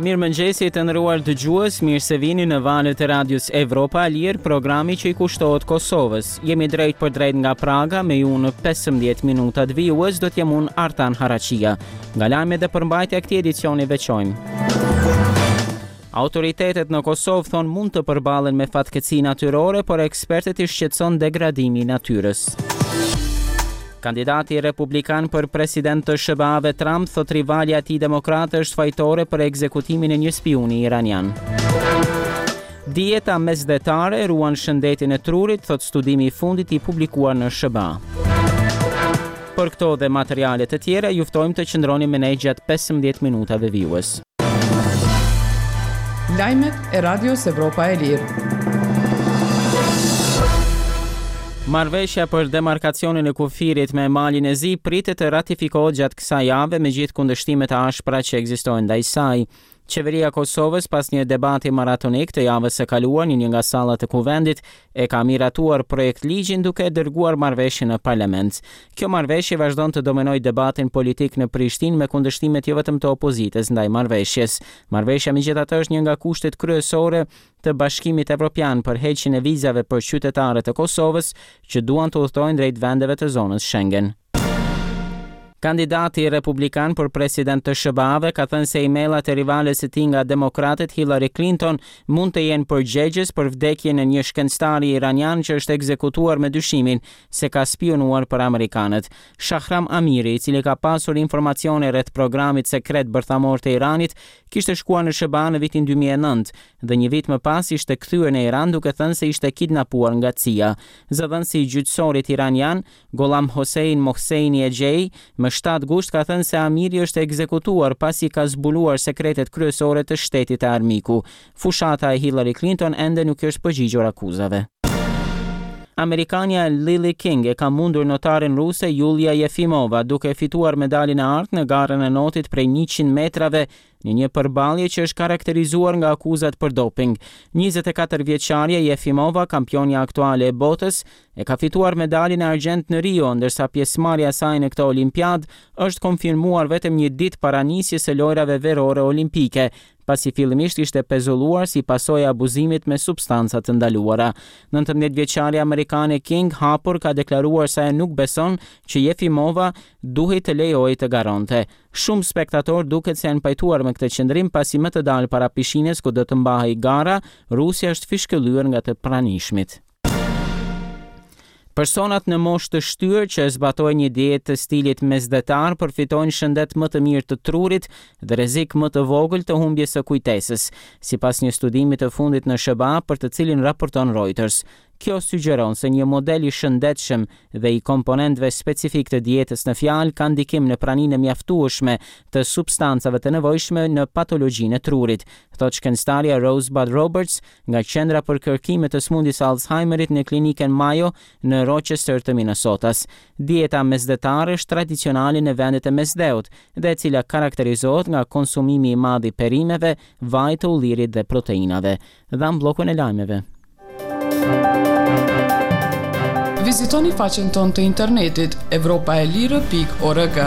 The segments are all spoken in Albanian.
Mirëmëngjesi të nderuar dëgjues, mirë se vini në valët e radios Evropa e Lirë, programi që i kushtohet Kosovës. Jemi drejt për drejt nga Praga, me ju në 15 minutat vijues do t'jem unë Artan Haraqia. Nga lajmet dhe përmbajtja këtij edicioni veçojmë. Autoritetet në Kosovë thonë mund të përballen me fatkeqësi natyrore, por ekspertët i shqetëson degradimi i natyrës. Kandidati republikan për president të SBA-ve Trump thot rivalja e tij demokratë është fajtore për ekzekutimin e një spiuni iranian. Dieta mesdhetare ruan shëndetin e trurit, thot studimi i fundit i publikuar në SBA. Për këto dhe materiale të tjera, ju ftojmë të qëndroni me ne gjatë 15 minutave vijues. Lajmet e Radios Evropa e Lirë. Marrëveshja për demarkacionin e kufirit me malin e Zi pritet të ratifikohet gjatë kësaj jave me gjithë kundërshtimet e ashpra që ekzistojnë ndaj saj. Qeveria e Kosovës pas një debati maratonik të javës së kaluar në një nga sallat e kuvendit e ka miratuar projekt ligjin duke dërguar marrëveshjen në parlament. Kjo marrëveshje vazhdon të dominojë debatin politik në Prishtinë me kundërshtimet jo vetëm të opozitës ndaj marrëveshjes. Marrëveshja megjithatë është një nga kushtet kryesore të Bashkimit Evropian për heqjen e vizave për qytetarët e Kosovës që duan të udhtojnë drejt vendeve të zonës Schengen. Kandidati republikan për president të SBA-ve ka thënë se emaillat e rivales së tij nga demokratët Hillary Clinton mund të jenë përgjegjës për vdekjen e një shkencëtari iranian që është ekzekutuar me dyshimin se ka spionuar për amerikanët. Shahram Amiri, i cili ka pasur informacione rreth programit sekret bërthamor të Iranit, kishte shkuar në SBA në vitin 2009 dhe një vit më pas ishte kthyer në Iran duke thënë se ishte kidnapuar nga CIA. Zëdhënësi i gjyqësorit iranian, Gholam Hossein Mohseni Ejei, më 7 gusht ka thënë se Amiri është ekzekutuar pasi ka zbuluar sekretet kryesore të shtetit të armiku. Fushata e Hillary Clinton ende nuk është përgjigjur akuzave. Amerikania Lily King e ka mundur notaren ruse Yulia Jefimova duke fituar medaljen e artë në garën e notit prej 100 metrave në një përballje që është karakterizuar nga akuzat për doping. 24 vjeçaria Jefimova, kampionja aktuale e botës, e ka fituar medaljen e argjend në Rio, ndërsa pjesëmarrja e saj në këtë olimpiadë është konfirmuar vetëm një ditë para nisjes së lojrave verore olimpike, pasi fillimisht ishte pezulluar si pasojë e abuzimit me substanca të ndaluara. 19 vjeçaria amerikane King hapur ka deklaruar se nuk beson që Jefimova duhet të lejojë të garonte. Shumë spektatorë duket se janë pajtuar me këtë qendrim pasi më të dalë para pishinës ku do të mbahej gara, Rusja është fishkëllyer nga të pranishmit. Personat në moshë të shtyr që zbatojnë një dietë të stilit mesdhetar përfitojnë shëndet më të mirë të trurit dhe rrezik më të vogël të humbjes së kujtesës, sipas një studimi të fundit në SBA për të cilin raporton Reuters. Kjo sugjeron se një model i shëndetshëm dhe i komponentëve specifik të dietës në fjalë ka ndikim në praninë e mjaftueshme të substancave të nevojshme në patologjinë e trurit, thot shkencëtarja Rosebud Roberts nga Qendra për kërkime të smundjes Alzheimerit në klinikën Mayo në Rochester të Minnesotas. Dieta mesdhetare është tradicionale në vendet e mesdheut dhe e cila karakterizohet nga konsumimi i madh i perimeve, vaj të ullirit dhe proteinave. Dham bllokun e lajmeve. Vizitoni faqen tonë të internetit evropaelire.org.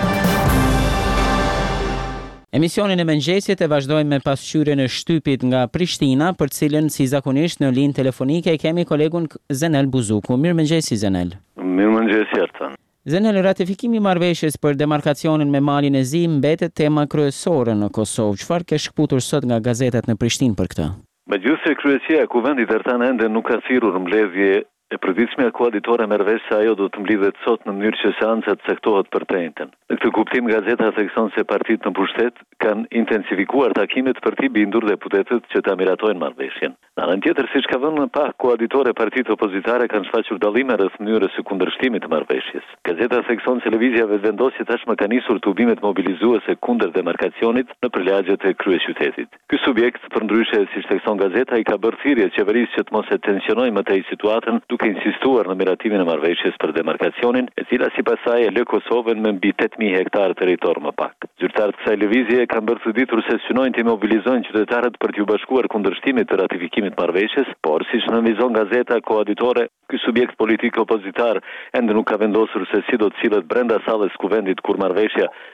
Emisionin e mëngjesit e vazhdojmë me pasqyrjen e shtypit nga Prishtina, për cilën si zakonisht në linë telefonike kemi kolegun Zenel Buzuku. Mirëmëngjesi Zenel. Mirëmëngjesi Artan. Zenel, ratifikimi i marrëveshjes për demarkacionin me malin e Zi mbetet tema kryesore në Kosovë. Çfarë ke shkputur sot nga gazetat në Prishtinë për këtë? Megjithëse kryesia e kuvendit Artan ende nuk ka thirrur mbledhje e përditshme koaditore merr vesh se ajo do të mbledhet sot në mënyrë që seancat caktohet për të njëjtën. Në këtë kuptim gazeta thekson se partitë në pushtet kanë intensifikuar takimet për t'i bindur deputetët që ta miratojnë marrëveshjen. Në anën tjetër, siç ka vënë pak koaditore, partitë opozitare kanë shfaqur dallime rreth mënyrës së kundërshtimit të marrëveshjes. Gazeta thekson se lëvizja vetëvendosje tashmë ka nisur tubimet mobilizuese kundër demarkacionit në përlagjet e kryeqytetit. Ky subjekt, përndryshe siç thekson gazeta, i ka bërë thirrje qeverisë që të mos e tensionojë më tej situatën, duke insistuar në miratimin e marrëveshjes për demarkacionin, e cila sipas saj e lë Kosovën me mbi 8000 hektar territor më pak. Zyrtarët e kësaj lëvizje kanë bërë të ditur se synojnë të mobilizojnë qytetarët për t'u bashkuar kundërshtimit të ratifikimit të marrëveshjes, por siç nënvizon gazeta koaditore, ky subjekt politik opozitar ende nuk ka vendosur se si do të sillet brenda sallës kuvendit kur marrëveshja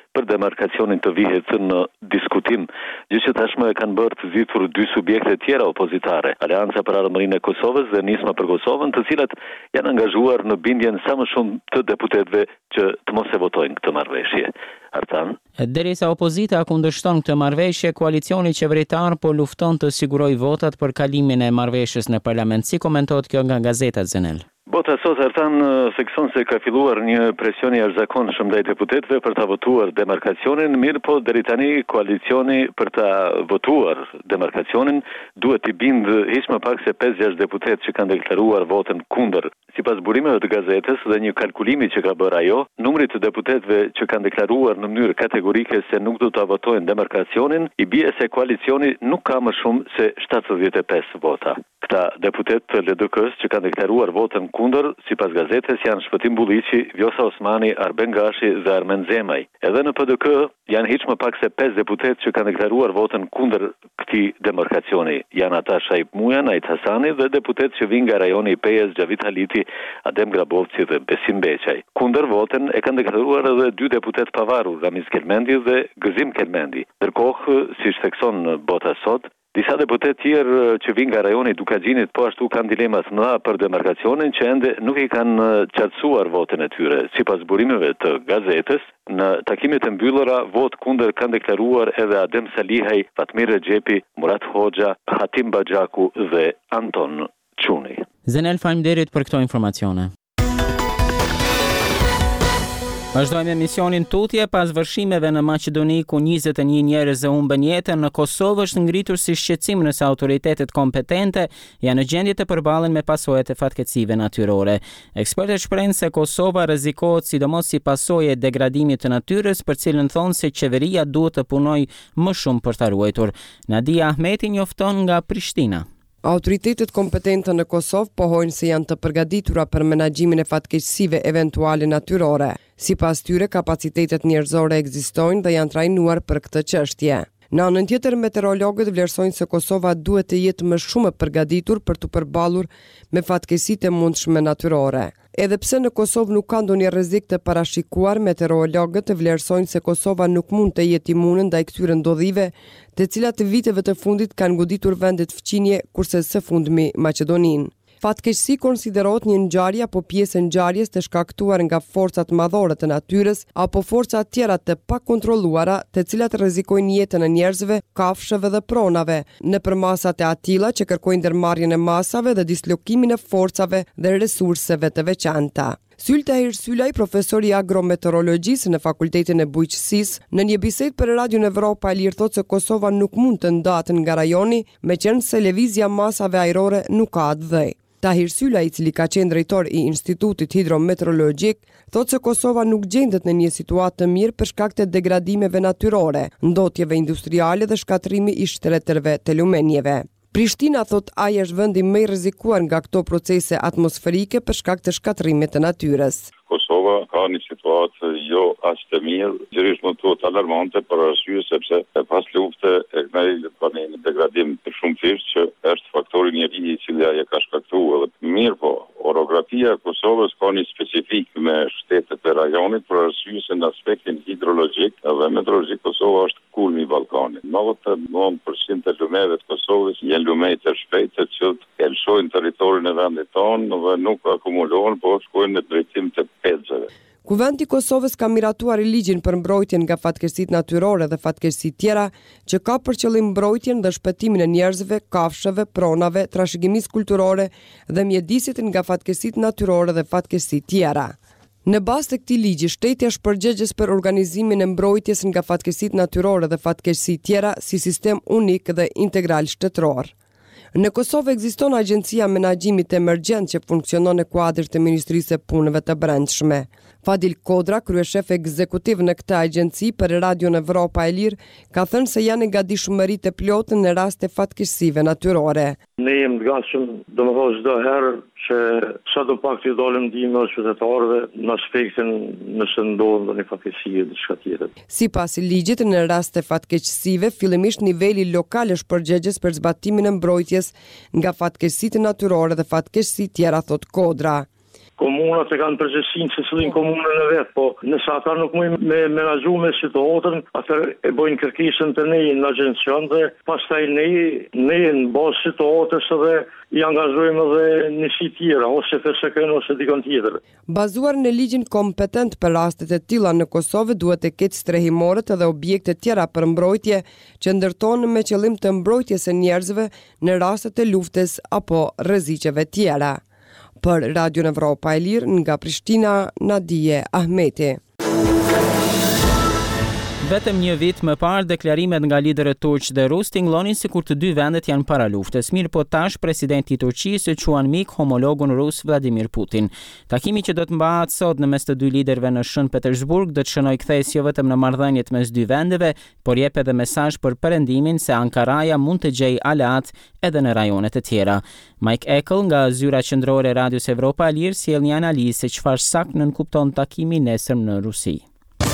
për demarkacionin të vihet në diskutim, gjë që tashmë e kanë bërë të zgjidhur dy subjekte tjera opozitare, Aleanca për Ardhmërinë e Kosovës dhe Nisma për Kosovën, të cilat janë angazhuar në bindjen sa më shumë të deputetëve që të mos e votojnë këtë marrëveshje. Artan. Derisa opozita kundërshton këtë marrëveshje, koalicioni qeveritar po lufton të sigurojë votat për kalimin e marrëveshjes në parlament. Si komentohet kjo nga Gazeta Zenel? Bota sot Artan thekson se ka filluar një presion i jashtëzakonshëm ndaj deputetëve për ta votuar demarkacionin, mirë po deri tani koalicioni për ta votuar demarkacionin duhet t'i bindë hiç më pak se 5-6 deputetë që kanë deklaruar votën kundër. Sipas burimeve të gazetës dhe një kalkulimi që ka bërë ajo, numri të deputetëve që kanë deklaruar në mënyrë kategorike se nuk do ta votojnë demarkacionin, i bie se koalicioni nuk ka më shumë se 75 vota. Këta deputet të LDK-s që kanë deklaruar votën kundër, sipas gazetës janë Shpëtim Bulliqi, Vjosa Osmani, Arben Gashi dhe Armen Zemaj. Edhe në PDK janë hiç më pak se 5 deputet që kanë deklaruar votën kundër këtij demarkacioni. Janë ata Shaip Muja, Najt Hasani dhe deputet që vinë nga rajoni i Pejës, Xhavit Haliti, Adem Grabovci dhe Besim Beqaj. Kundër votën e kanë deklaruar edhe 2 deputet pavarur, Ramiz Kelmendi dhe Gëzim Kelmendi. Ndërkohë, siç thekson Bota sot, disa deputet tjerë që vinë nga rajoni i Dukaxhinit po ashtu kanë dilema të mëdha për demarkacionin që ende nuk i kanë qartësuar votën e tyre. Sipas burimeve të gazetës, në takimet e mbyllura vot kundër kanë deklaruar edhe Adem Salihaj, Fatmir Rexhepi, Murat Hoxha, Hatim Baxhaku dhe Anton Çuni. Zenel, faleminderit për këto informacione. Vazhdojmë emisionin tutje pas vërshimeve në Maqedoni ku 21 njerëz e humbën jetën. Në Kosovë është ngritur si shqetësim nëse autoritetet kompetente janë në gjendje të përballen me pasojat e fatkeqësive natyrore. Ekspertët shprehin se Kosova rrezikohet sidomos si pasojë e degradimit të natyrës, për cilën thonë se qeveria duhet të punojë më shumë për ta ruajtur. Nadia Ahmeti njofton nga Prishtina. Autoritetet kompetente në Kosovë pohojnë se janë të përgatitura për menaxhimin e fatkeqësive eventuale natyrore. Sipas tyre, kapacitetet njerëzore ekzistojnë dhe janë trajnuar për këtë çështje. Në anën tjetër, meteorologët vlerësojnë se Kosova duhet të jetë më shumë e përgatitur për të përballur me fatkeqësitë e mundshme natyrore. Edhe pse në Kosovë nuk ka ndonjë rrezik të parashikuar, meteorologët vlerësojnë se Kosova nuk mund të jetë imune ndaj këtyre ndodhive, të cilat viteve të fundit kanë goditur vendet fqinje, kurse së fundmi Maqedoninë. Fatkeqësi konsiderohet një ngjarje apo pjesë e ngjarjes të shkaktuar nga forcat madhore të natyrës apo forca tjera të pakontrolluara, të cilat rrezikojnë jetën e njerëzve, kafshëve dhe pronave, nëpër masat e atilla që kërkojnë ndërmarrjen e masave dhe dislokimin e forcave dhe resurseve të veçanta. Sylta Hirsylaj, profesor i agrometeorologjisë në Fakultetin e Bujqësisë, në një bisedë për Radion Evropa e Lirë thotë se Kosova nuk mund të ndahet nga rajoni, meqenëse se lëvizja masave ajrore nuk ka atë dhej. Tahir Sylaj, i cili ka qenë drejtor i Institutit Hidrometeorologjik, thotë se Kosova nuk gjendet në një situatë të mirë për shkak të degradimeve natyrore, ndotjeve industriale dhe shkatrimi i shtretërve të lumenjeve. Prishtina thot ai është vendi më i rrezikuar nga këto procese atmosferike për shkak të shkatrimit të natyrës. Kosova ka një situatë jo as të mirë, gjërisht më të alarmante për arsye sepse pas lufte e ka një degradim të shumëfisht që është faktori njeriu i cili ai e ka shkaktuar. Mirë po, orografia e Kosovës ka një specifik me shtetet e rajonit për arsye se në aspektin hidrologjik dhe meteorologjik Kosova është kulmi i Ballkanit. 99% të lumeve të Kosovës janë lume të shpejtë që elshojnë territorin e vendit tonë dhe nuk akumulohen, por shkojnë në drejtim të pezëve. Kuvendit i Kosovës ka miratuar ligjin për mbrojtjen nga fatkeqësitë natyrore dhe fatkeqësitë tjera, që ka për qëllim mbrojtjen dhe shpëtimin e njerëzve, kafshëve, pronave, trashëgimisë kulturore dhe mjedisit nga fatkeqësitë natyrore dhe fatkeqësitë tjera. Në bazë të këtij ligji, shteti është përgjegjës për organizimin e mbrojtjes nga fatkeqësitë natyrore dhe fatkeqësitë tjera si sistem unik dhe integral shtetëror. Në Kosovë ekziston Agjencia Menaxhimit Emergjent që funksionon në kuadër të Ministrisë së Punëve të Brendshme. Fadil Kodra, kryeshef ekzekutiv në këtë agjenci për Radion Evropa e Lirë, ka thënë se janë gatishmëri të plotë në raste fatkeqësive natyrore. Ne jemi të gatshëm, domethënë çdo herë që sadopak të dalim ndihmë qytetarëve në aspektin nëse ndodh ndonjë fatkeqësi e diçka tjetër. Sipas ligjit, në raste fatkeqësive, fillimisht niveli lokal është përgjegjës për zbatimin e mbrojtjes nga fatkeqësitë natyrore dhe fatkeqësitë tjera, thot Kodra. komunat e kanë përgjegjësinë se cillin komunën e vet, po nëse ata nuk mundin me menaxhu me situatën, atëherë e bëjnë kërkesën te ne në agjencion dhe pastaj ne në bazë situatës edhe i angazhojmë edhe në si tjera, ose FSK-n ose dikon tjetër. Bazuar në ligjin kompetent për rastet e tilla në Kosovë duhet të ketë strehimorët edhe objekte tjera për mbrojtje që ndërtohen me qëllim të mbrojtjes së njerëzve në rastet e luftës apo rreziqeve tjera. Për Radio Evropa e Lirë nga Prishtina, Nadije Ahmeti. Vetëm një vit më parë, deklarimet nga liderët turq dhe rus tingëllonin sikur të dy vendet janë para luftës. Mirë po tash presidenti i Turqisë quan mik homologun rus Vladimir Putin. Takimi që do të mbahet sot në mes të dy liderëve në Shën Petersburg do të shënojë kthesë jo vetëm në marrëdhëniet mes dy vendeve, por jep edhe mesazh për perëndimin se Ankaraja mund të gjejë aleat edhe në rajonet e tjera. Mike Eckel nga zyra qendrore e Radios Evropa e Lirë sjell një analizë se çfarë saktë nënkupton takimi nesërm në Rusi.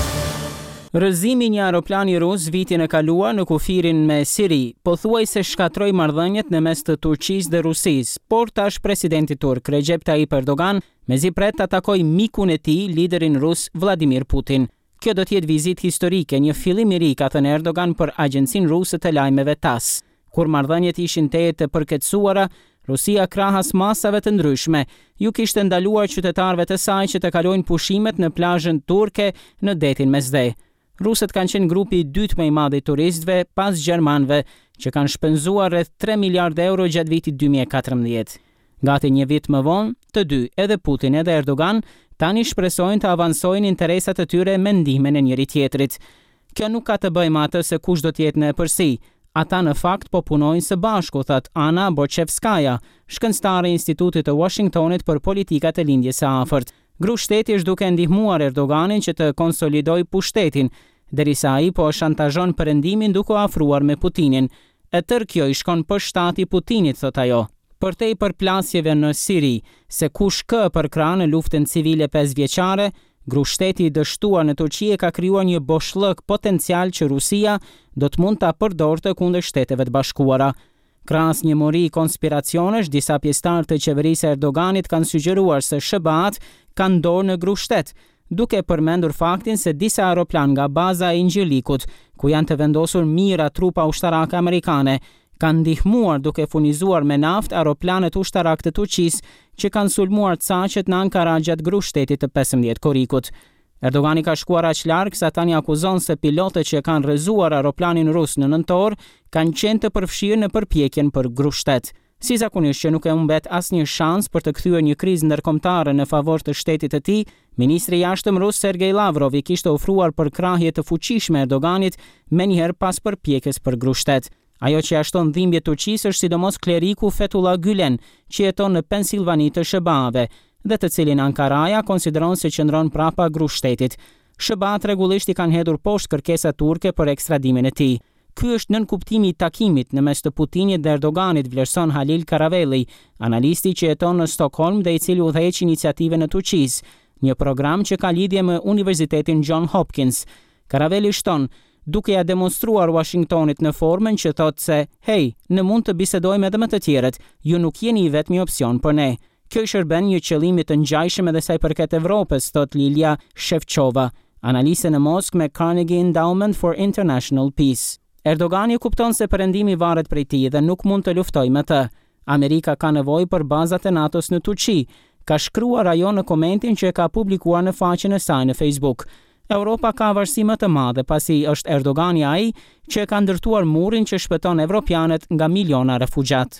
Rrëzimi një aeroplani rus vitin e kaluar në kufirin me Siri pothuajse shkatroi marrëdhëniet në mes të Turqisë dhe Rusisë, por tash presidenti turk Recep Tayyip Erdogan mezi pret ta takojë mikun e tij, liderin rus Vladimir Putin. Kjo do të jetë vizitë historike, një fillim i ri, ka thënë Erdogan për agjencinë ruse të lajmeve TASS. Kur marrëdhëniet ishin të përkeçuara, Rusia krahas masave të ndryshme ju kishte ndaluar qytetarëve të saj që të kalojnë pushimet në plazhën turke në detin Mesdhe. Rusët kanë qenë grupi i dytë më i madh i turistëve pas gjermanëve, që kanë shpenzuar rreth 3 miliardë euro gjatë vitit 2014. Gati një vit më vonë, të dy, edhe Putin edhe Erdogan, tani shpresojnë të avansojnë interesat e tyre me ndihmën e njëri tjetrit. Kjo nuk ka të bëjë me atë se kush do të jetë në përsi. Ata në fakt po punojnë së bashku, thot Ana Borchevskaja, shkencëtare e Institutit të Washingtonit për politikat e lindjes së afërt. Grushteti është duke ndihmuar Erdoganin që të konsolidojë pushtetin, derisa ai po shantazhon perëndimin duke u afruar me Putinin. E tërë kjo i shkon për shtati Putinit, thot ajo. Përtej përplasjeve në Siri, se kush kë përkrah në luftën civile 5 vjeçare, grushteti i dështuar në Turqi ka krijuar një boshllëk potencial që Rusia do të mund ta përdorte kundër Shteteve të Bashkuara. Krahas një mori konspiracionesh, disa pjesëtarë të qeverisë Erdoganit kanë sugjeruar se SBA-t kanë dorë në grushtet, duke përmendur faktin se disa aeroplan nga baza e Ingjirlikut, ku janë të vendosur mijëra trupa ushtarake amerikane, kanë ndihmuar duke furnizuar me naftë aeroplanet ushtarak të Turqisë që kanë sulmuar caqet në Ankara gjatë grushtetit të 15 korrikut. Erdogani ka shkuar aq larg sa tani akuzon se pilotët që kanë rrezuar aeroplanin rus në nëntor kanë qenë të përfshirë në përpjekjen për grushtet. Si zakonisht që nuk e humbet asnjë shans për të kthyer një krizë ndërkombëtare në favor të shtetit të tij, ministri i jashtëm rus Sergej Lavrov i kishte ofruar përkrahje të fuqishme Erdoganit menjëherë pas përpjekjes për grushtet. Ajo që ashton dhimbje Turqisë është sidomos kleriku Fethullah Gülen, që jeton në Pensilvani të SBA-ve, dhe të cilin Ankaraja konsideron se qëndron prapa grushtetit. SBA-t rregullisht i kanë hedhur poshtë kërkesat turke për ekstradimin e tij. Ky është nënkuptimi i takimit në mes të Putinit dhe Erdoganit, vlerëson Halil Karavelli, analisti që jeton në Stockholm dhe i cili udhëheq iniciativën e Turqisë, një program që ka lidhje me Universitetin John Hopkins. Karavelli shton, duke ja demonstruar Washingtonit në formën që thotë se, hey, ne mund të bisedojmë edhe me të tjerët, ju nuk jeni i vetmi opsion për ne. Kjo i shërben një qëllimi të ngjajshëm edhe sa i përket Evropës, thot Lilia Shevchova, analiste në Moskë me Carnegie Endowment for International Peace. Erdogani kupton se perëndimi varet prej tij dhe nuk mund të luftojë me të. Amerika ka nevojë për bazat e NATO-s në Turqi, ka shkruar ajo në komentin që e ka publikuar në faqen e saj në Facebook. Europa ka varësi më të madhe pasi është Erdogani ai që ka ndërtuar murin që shpëton evropianët nga miliona refugjat.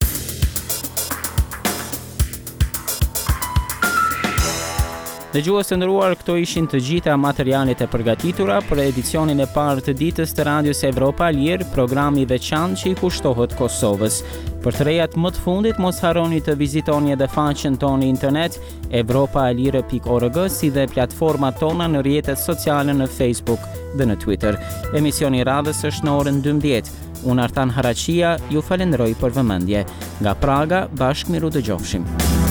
Dëgjues të nderuar, këto ishin të gjitha materialet e përgatitura për edicionin e parë të ditës të Radios Evropa e Lirë, programi veçantë që i kushtohet Kosovës. Për të rejat më të fundit, mos harroni të vizitoni edhe faqen tonë internet europaelire.org, si dhe platformat tona në rrjetet sociale në Facebook dhe në Twitter. Emisioni i radhës është në orën 12. Unë Artan Haraqia ju falenderoj për vëmendje. Nga Praga, bashkë miru dëgjofshim.